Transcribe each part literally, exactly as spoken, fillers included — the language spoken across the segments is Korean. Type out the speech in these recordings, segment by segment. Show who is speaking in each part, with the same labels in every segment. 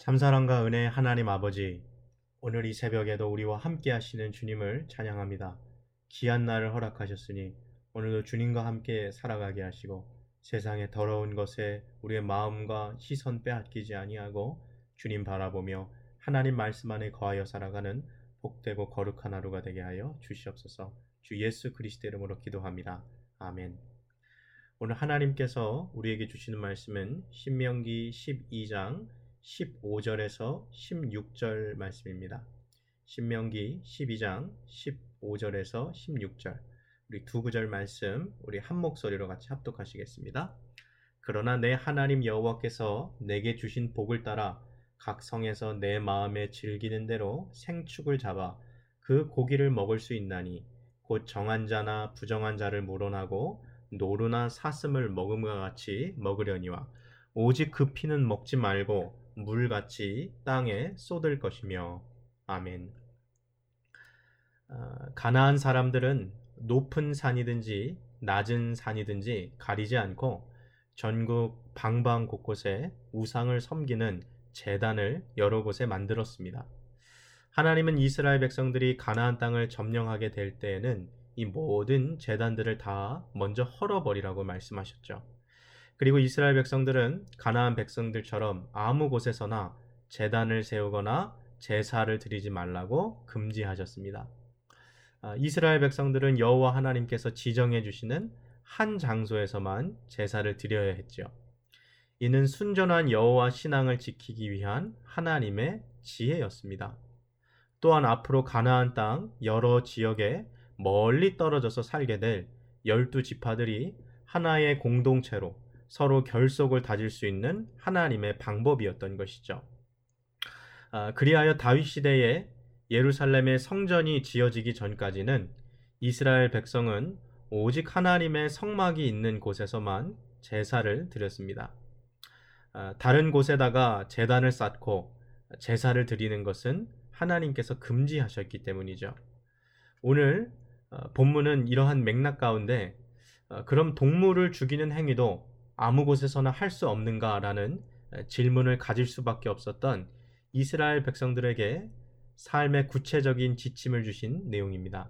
Speaker 1: 참사랑과 은혜 하나님 아버지, 오늘 이 새벽에도 우리와 함께 하시는 주님을 찬양합니다. 귀한 날을 허락하셨으니 오늘도 주님과 함께 살아가게 하시고 세상의 더러운 것에 우리의 마음과 시선 빼앗기지 아니하고 주님 바라보며 하나님 말씀 안에 거하여 살아가는 복되고 거룩한 하루가 되게 하여 주시옵소서. 주 예수 그리스도 이름으로 기도합니다. 아멘. 오늘 하나님께서 우리에게 주시는 말씀은 신명기 십이 장 십오 절에서 십육 절 말씀입니다. 신명기 십이 장 십오 절에서 십육 절, 우리 두 구절 말씀 우리 한 목소리로 같이 합독하시겠습니다. 그러나 내 하나님 여호와께서 내게 주신 복을 따라 각 성에서 내 마음에 즐기는 대로 생축을 잡아 그 고기를 먹을 수 있나니 곧 정한 자나 부정한 자를 물어나고 노루나 사슴을 먹음과 같이 먹으려니와 오직 그 피는 먹지 말고 물같이 땅에 쏟을 것이며. 아멘. 어, 가나안 사람들은 높은 산이든지 낮은 산이든지 가리지 않고 전국 방방 곳곳에 우상을 섬기는 제단을 여러 곳에 만들었습니다. 하나님은 이스라엘 백성들이 가나안 땅을 점령하게 될 때에는 이 모든 제단들을 다 먼저 헐어버리라고 말씀하셨죠. 그리고 이스라엘 백성들은 가나안 백성들처럼 아무 곳에서나 제단을 세우거나 제사를 드리지 말라고 금지하셨습니다. 이스라엘 백성들은 여호와 하나님께서 지정해 주시는 한 장소에서만 제사를 드려야 했죠. 이는 순전한 여호와 신앙을 지키기 위한 하나님의 지혜였습니다. 또한 앞으로 가나안 땅 여러 지역에 멀리 떨어져서 살게 될 열두 지파들이 하나의 공동체로 서로 결속을 다질 수 있는 하나님의 방법이었던 것이죠. 아, 그리하여 다윗 시대에 예루살렘의 성전이 지어지기 전까지는 이스라엘 백성은 오직 하나님의 성막이 있는 곳에서만 제사를 드렸습니다. 아, 다른 곳에다가 제단을 쌓고 제사를 드리는 것은 하나님께서 금지하셨기 때문이죠. 오늘 어, 본문은 이러한 맥락 가운데 어, 그럼 동물을 죽이는 행위도 아무 곳에서나 할 수 없는가라는 질문을 가질 수밖에 없었던 이스라엘 백성들에게 삶의 구체적인 지침을 주신 내용입니다.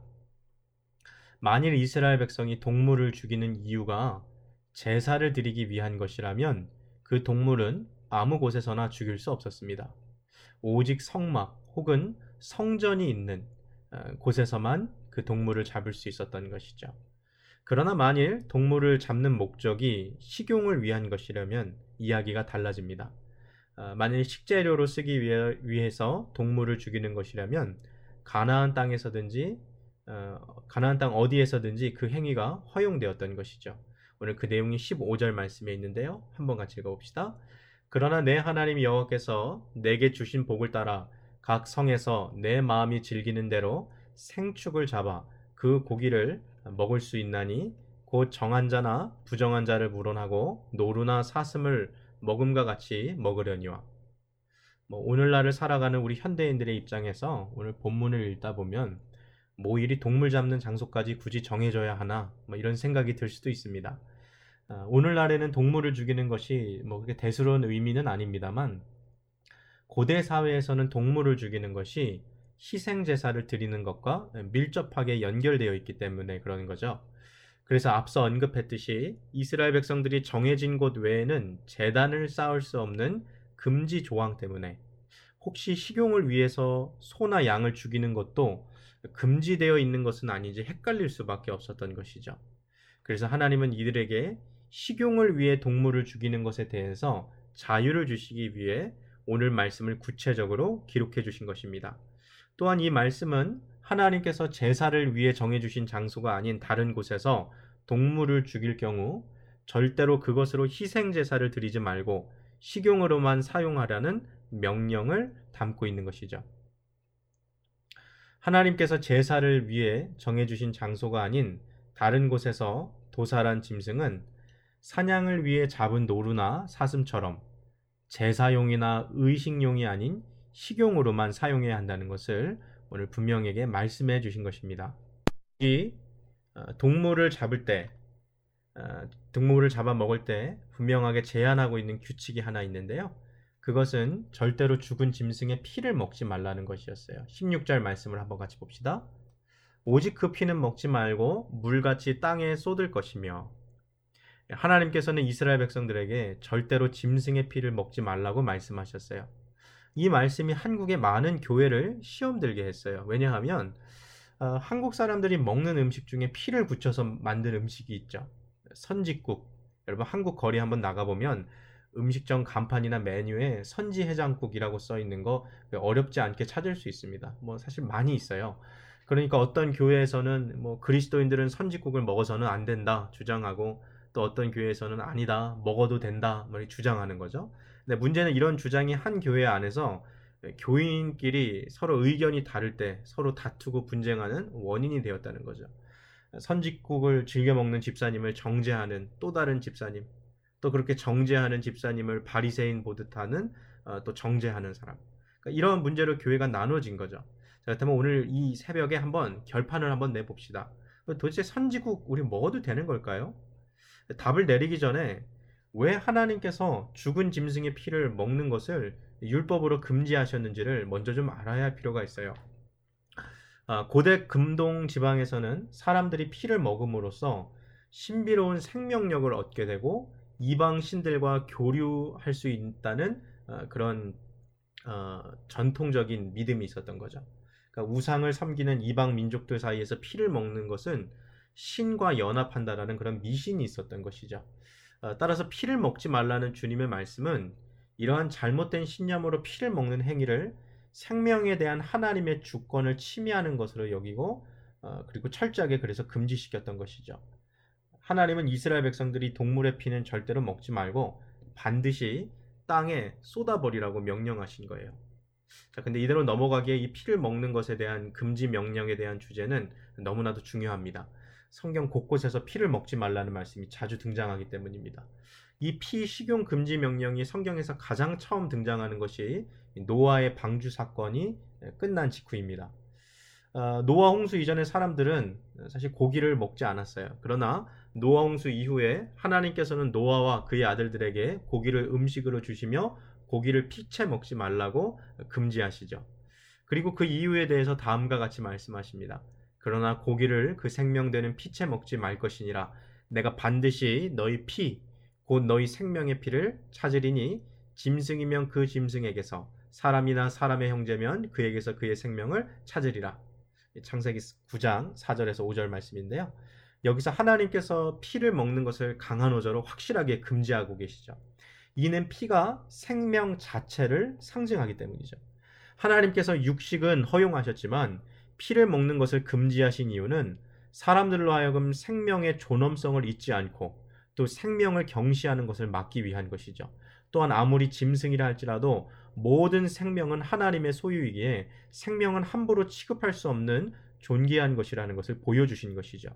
Speaker 1: 만일 이스라엘 백성이 동물을 죽이는 이유가 제사를 드리기 위한 것이라면 그 동물은 아무 곳에서나 죽일 수 없었습니다. 오직 성막 혹은 성전이 있는 곳에서만 그 동물을 잡을 수 있었던 것이죠. 그러나 만일 동물을 잡는 목적이 식용을 위한 것이라면 이야기가 달라집니다. 어, 만일 식재료로 쓰기 위해, 위해서 동물을 죽이는 것이라면 가나안 땅에서든지 어, 가나안 땅 어디에서든지 그 행위가 허용되었던 것이죠. 오늘 그 내용이 십오 절 말씀에 있는데요. 한번 같이 읽어봅시다. 그러나 내 하나님 여호와께서 내게 주신 복을 따라 각 성에서 내 마음이 즐기는 대로 생축을 잡아 그 고기를 먹을 수 있나니 곧 정한 자나 부정한 자를 물어나고 노루나 사슴을 먹음과 같이 먹으려니와. 뭐 오늘날을 살아가는 우리 현대인들의 입장에서 오늘 본문을 읽다 보면 뭐 일이 동물 잡는 장소까지 굳이 정해져야 하나 뭐 이런 생각이 들 수도 있습니다. 아, 오늘날에는 동물을 죽이는 것이 뭐 그렇게 대수로운 의미는 아닙니다만 고대 사회에서는 동물을 죽이는 것이 희생 제사를 드리는 것과 밀접하게 연결되어 있기 때문에 그러는 거죠. 그래서 앞서 언급했듯이 이스라엘 백성들이 정해진 곳 외에는 제단을 쌓을 수 없는 금지 조항 때문에 혹시 식용을 위해서 소나 양을 죽이는 것도 금지되어 있는 것은 아닌지 헷갈릴 수밖에 없었던 것이죠. 그래서 하나님은 이들에게 식용을 위해 동물을 죽이는 것에 대해서 자유를 주시기 위해 오늘 말씀을 구체적으로 기록해 주신 것입니다. 또한 이 말씀은 하나님께서 제사를 위해 정해주신 장소가 아닌 다른 곳에서 동물을 죽일 경우 절대로 그것으로 희생 제사를 드리지 말고 식용으로만 사용하라는 명령을 담고 있는 것이죠. 하나님께서 제사를 위해 정해주신 장소가 아닌 다른 곳에서 도살한 짐승은 사냥을 위해 잡은 노루나 사슴처럼 제사용이나 의식용이 아닌 식용으로만 사용해야 한다는 것을 오늘 분명하게 말씀해 주신 것입니다. 이 동물을 잡을 때, 동물을 잡아 먹을 때 분명하게 제한하고 있는 규칙이 하나 있는데요. 그것은 절대로 죽은 짐승의 피를 먹지 말라는 것이었어요. 십육 절 말씀을 한번 같이 봅시다. 오직 그 피는 먹지 말고 물같이 땅에 쏟을 것이며, 하나님께서는 이스라엘 백성들에게 절대로 짐승의 피를 먹지 말라고 말씀하셨어요. 이 말씀이 한국의 많은 교회를 시험 들게 했어요. 왜냐하면 어, 한국 사람들이 먹는 음식 중에 피를 붙여서 만든 음식이 있죠. 선지국. 여러분 한국 거리 한번 나가보면 음식점 간판이나 메뉴에 선지해장국이라고 써 있는 거 어렵지 않게 찾을 수 있습니다. 뭐 사실 많이 있어요. 그러니까 어떤 교회에서는 뭐 그리스도인들은 선지국을 먹어서는 안 된다 주장하고, 또 어떤 교회에서는 아니다 먹어도 된다 뭐 주장하는 거죠. 근데 문제는 이런 주장이 한 교회 안에서 교인끼리 서로 의견이 다를 때 서로 다투고 분쟁하는 원인이 되었다는 거죠. 선지국을 즐겨 먹는 집사님을 정죄하는 또 다른 집사님, 또 그렇게 정죄하는 집사님을 바리새인 보듯 하는 어, 또 정죄하는 사람. 그러니까 이런 문제로 교회가 나눠진 거죠. 자, 그렇다면 오늘 이 새벽에 한번 결판을 한번 내봅시다. 도대체 선지국 우리 먹어도 되는 걸까요? 답을 내리기 전에 왜 하나님께서 죽은 짐승의 피를 먹는 것을 율법으로 금지하셨는지를 먼저 좀 알아야 할 필요가 있어요. 아, 고대 금동 지방에서는 사람들이 피를 먹음으로써 신비로운 생명력을 얻게 되고 이방 신들과 교류할 수 있다는 어, 그런 어, 전통적인 믿음이 있었던 거죠. 그러니까 우상을 섬기는 이방 민족들 사이에서 피를 먹는 것은 신과 연합한다라는 그런 미신이 있었던 것이죠. 어, 따라서 피를 먹지 말라는 주님의 말씀은 이러한 잘못된 신념으로 피를 먹는 행위를 생명에 대한 하나님의 주권을 침해하는 것으로 여기고 어, 그리고 철저하게 그래서 금지시켰던 것이죠. 하나님은 이스라엘 백성들이 동물의 피는 절대로 먹지 말고 반드시 땅에 쏟아버리라고 명령하신 거예요. 자, 근데 이대로 넘어가기에 이 피를 먹는 것에 대한 금지 명령에 대한 주제는 너무나도 중요합니다. 성경 곳곳에서 피를 먹지 말라는 말씀이 자주 등장하기 때문입니다. 이 피 식용 금지 명령이 성경에서 가장 처음 등장하는 것이 노아의 방주 사건이 끝난 직후입니다. 어, 노아 홍수 이전에 사람들은 사실 고기를 먹지 않았어요. 그러나 노아 홍수 이후에 하나님께서는 노아와 그의 아들들에게 고기를 음식으로 주시며 고기를 피채 먹지 말라고 금지하시죠. 그리고 그 이유에 대해서 다음과 같이 말씀하십니다. 그러나 고기를 그 생명되는 피채 먹지 말 것이니라. 내가 반드시 너희 피, 곧 너희 생명의 피를 찾으리니 짐승이면 그 짐승에게서, 사람이나 사람의 형제면 그에게서 그의 생명을 찾으리라. 창세기 구 장 사 절에서 오 절 말씀인데요. 여기서 하나님께서 피를 먹는 것을 강한 어조로 확실하게 금지하고 계시죠. 이는 피가 생명 자체를 상징하기 때문이죠. 하나님께서 육식은 허용하셨지만 피를 먹는 것을 금지하신 이유는 사람들로 하여금 생명의 존엄성을 잊지 않고 또 생명을 경시하는 것을 막기 위한 것이죠. 또한 아무리 짐승이라 할지라도 모든 생명은 하나님의 소유이기에 생명은 함부로 취급할 수 없는 존귀한 것이라는 것을 보여주신 것이죠.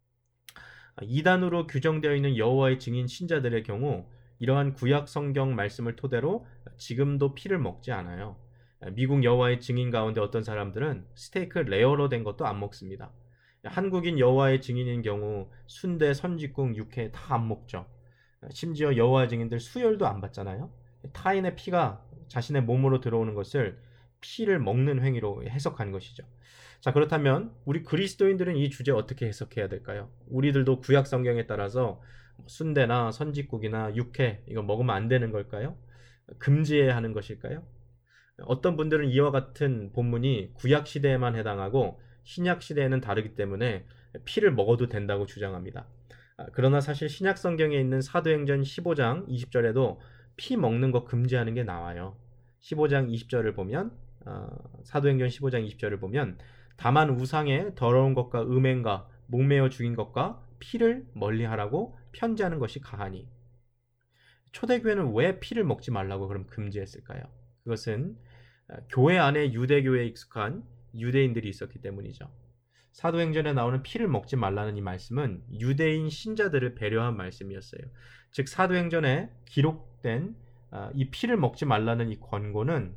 Speaker 1: 이단으로 규정되어 있는 여호와의 증인 신자들의 경우 이러한 구약 성경 말씀을 토대로 지금도 피를 먹지 않아요. 미국 여호와의 증인 가운데 어떤 사람들은 스테이크 레어로 된 것도 안 먹습니다. 한국인 여호와의 증인인 경우 순대, 선지국, 육회 다 안 먹죠. 심지어 여호와의 증인들 수혈도 안 받잖아요. 타인의 피가 자신의 몸으로 들어오는 것을 피를 먹는 행위로 해석한 것이죠. 자, 그렇다면 우리 그리스도인들은 이 주제 어떻게 해석해야 될까요? 우리들도 구약 성경에 따라서 순대나 선지국이나 육회 이거 먹으면 안 되는 걸까요? 금지해야 하는 것일까요? 어떤 분들은 이와 같은 본문이 구약 시대에만 해당하고 신약 시대에는 다르기 때문에 피를 먹어도 된다고 주장합니다. 그러나 사실 신약 성경에 있는 사도행전 십오 장 이십 절에도 피 먹는 거 금지하는 게 나와요. 십오 장 이십 절을 보면 어, 사도행전 십오 장 이십 절을 보면 다만 우상의 더러운 것과 음행과 목매어 죽인 것과 피를 멀리하라고 편지하는 것이 가하니. 초대교회는 왜 피를 먹지 말라고 그럼 금지했을까요? 그것은 교회 안에 유대교회에 익숙한 유대인들이 있었기 때문이죠. 사도행전에 나오는 피를 먹지 말라는 이 말씀은 유대인 신자들을 배려한 말씀이었어요. 즉 사도행전에 기록된 이 피를 먹지 말라는 이 권고는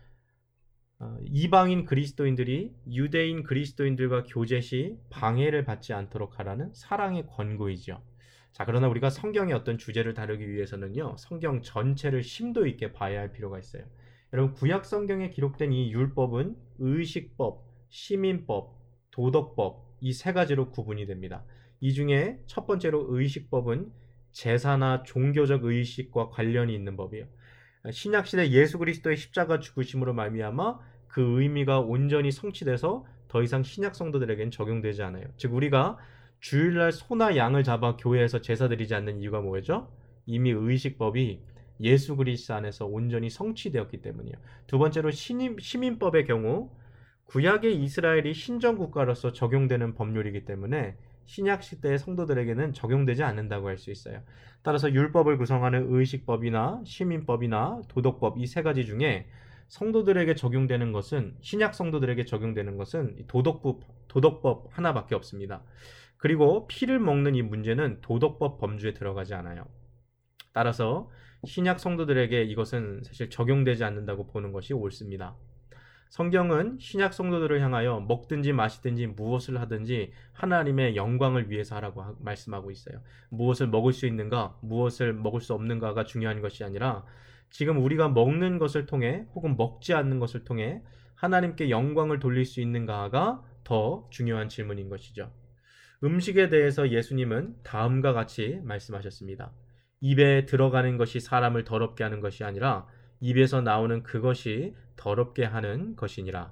Speaker 1: 이방인 그리스도인들이 유대인 그리스도인들과 교제 시 방해를 받지 않도록 하라는 사랑의 권고이죠. 자, 그러나 우리가 성경의 어떤 주제를 다루기 위해서는요, 성경 전체를 심도 있게 봐야 할 필요가 있어요. 여러분, 구약 성경에 기록된 이 율법은 의식법, 시민법, 도덕법 이 세 가지로 구분이 됩니다. 이 중에 첫 번째로 의식법은 제사나 종교적 의식과 관련이 있는 법이에요. 신약 시대 예수 그리스도의 십자가 죽으심으로 말미암아 그 의미가 온전히 성취돼서 더 이상 신약 성도들에겐 적용되지 않아요. 즉 우리가 주일날 소나 양을 잡아 교회에서 제사 드리지 않는 이유가 뭐죠? 이미 의식법이 예수 그리스도 안에서 온전히 성취되었기 때문이에요. 두 번째로 신임, 시민법의 경우 구약의 이스라엘이 신정 국가로서 적용되는 법률이기 때문에 신약 시대의 성도들에게는 적용되지 않는다고 할 수 있어요. 따라서 율법을 구성하는 의식법이나 시민법이나 도덕법 이 세 가지 중에 성도들에게 적용되는 것은 신약 성도들에게 적용되는 것은 도덕법, 도덕법 하나밖에 없습니다. 그리고 피를 먹는 이 문제는 도덕법 범주에 들어가지 않아요. 따라서 신약 성도들에게 이것은 사실 적용되지 않는다고 보는 것이 옳습니다. 성경은 신약 성도들을 향하여 먹든지 마시든지 무엇을 하든지 하나님의 영광을 위해서 하라고 하, 말씀하고 있어요. 무엇을 먹을 수 있는가, 무엇을 먹을 수 없는가가 중요한 것이 아니라 지금 우리가 먹는 것을 통해 혹은 먹지 않는 것을 통해 하나님께 영광을 돌릴 수 있는가가 더 중요한 질문인 것이죠. 음식에 대해서 예수님은 다음과 같이 말씀하셨습니다. 입에 들어가는 것이 사람을 더럽게 하는 것이 아니라 입에서 나오는 그것이 더럽게 하는 것이니라.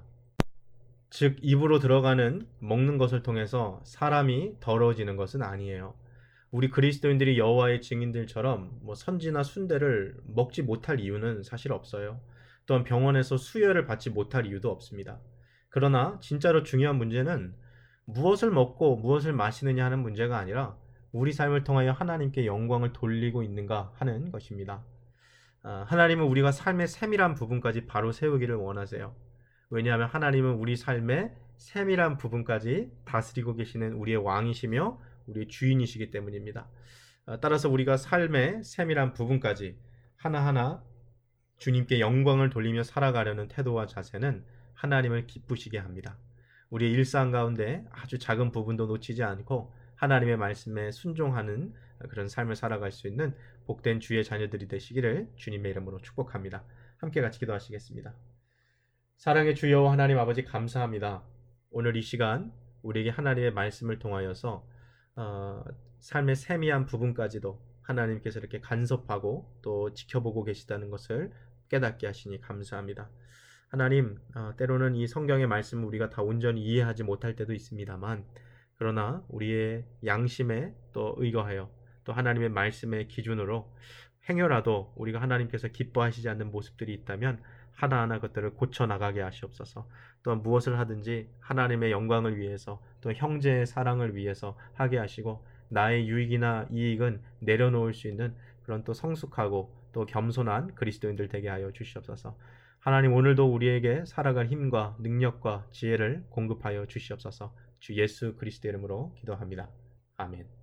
Speaker 1: 즉 입으로 들어가는 먹는 것을 통해서 사람이 더러워지는 것은 아니에요. 우리 그리스도인들이 여호와의 증인들처럼 뭐 선지나 순대를 먹지 못할 이유는 사실 없어요. 또한 병원에서 수혈을 받지 못할 이유도 없습니다. 그러나 진짜로 중요한 문제는 무엇을 먹고 무엇을 마시느냐 하는 문제가 아니라 우리 삶을 통하여 하나님께 영광을 돌리고 있는가 하는 것입니다. 하나님은 우리가 삶의 세밀한 부분까지 바로 세우기를 원하세요. 왜냐하면 하나님은 우리 삶의 세밀한 부분까지 다스리고 계시는 우리의 왕이시며 우리의 주인이시기 때문입니다. 따라서 우리가 삶의 세밀한 부분까지 하나하나 주님께 영광을 돌리며 살아가려는 태도와 자세는 하나님을 기쁘시게 합니다. 우리의 일상 가운데 아주 작은 부분도 놓치지 않고 하나님의 말씀에 순종하는 그런 삶을 살아갈 수 있는 복된 주의 자녀들이 되시기를 주님의 이름으로 축복합니다. 함께 같이 기도하시겠습니다. 사랑의 주 여호와 하나님 아버지 감사합니다. 오늘 이 시간 우리에게 하나님의 말씀을 통하여서 어, 삶의 세미한 부분까지도 하나님께서 이렇게 간섭하고 또 지켜보고 계시다는 것을 깨닫게 하시니 감사합니다. 하나님, 어, 때로는 이 성경의 말씀을 우리가 다 온전히 이해하지 못할 때도 있습니다만 그러나 우리의 양심에 또 의거하여 또 하나님의 말씀의 기준으로 행여라도 우리가 하나님께서 기뻐하시지 않는 모습들이 있다면 하나하나 그것들을 고쳐나가게 하시옵소서. 또한 무엇을 하든지 하나님의 영광을 위해서 또 형제의 사랑을 위해서 하게 하시고 나의 유익이나 이익은 내려놓을 수 있는 그런 또 성숙하고 또 겸손한 그리스도인들 되게 하여 주시옵소서. 하나님 오늘도 우리에게 살아갈 힘과 능력과 지혜를 공급하여 주시옵소서. 주 예수 그리스도의 이름으로 기도합니다. 아멘.